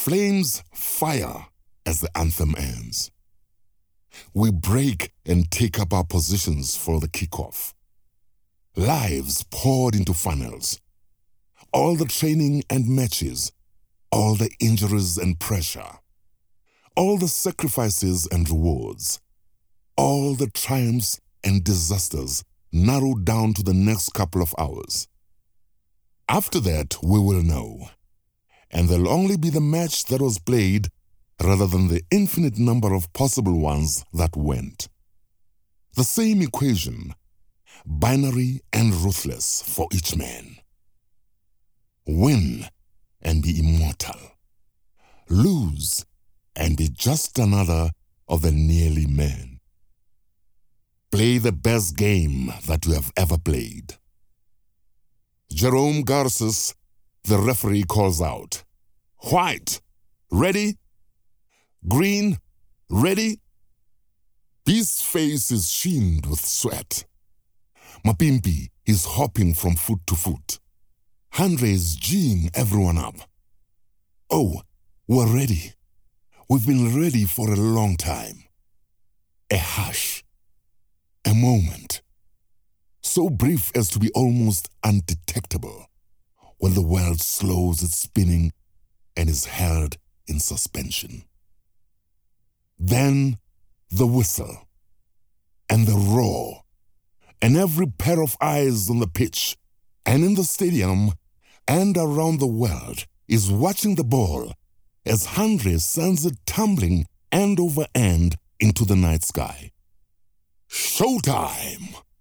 Flames fire as the anthem ends. We break and take up our positions for the kickoff. Lives poured into funnels. All the training and matches, all the injuries and pressure, all the sacrifices and rewards, all the triumphs and disasters narrowed down to the next couple of hours. After that, we will know. And there'll only be the match that was played rather than the infinite number of possible ones that went. The same equation, binary and ruthless for each man. Win and be immortal. Lose and be just another of the nearly men. Play the best game that you have ever played. Jerome Garces, the referee, calls out, "White, ready? Green, ready?" His face is sheened with sweat. Mapimpi is hopping from foot to foot. Andre is geeing everyone up. "Oh, we're ready. We've been ready for a long time." A hush. A moment. So brief as to be almost undetectable, when the world slows its spinning and is held in suspension. Then the whistle, and the roar, and every pair of eyes on the pitch, and in the stadium, and around the world is watching the ball as Andre sends it tumbling end over end into the night sky. Showtime!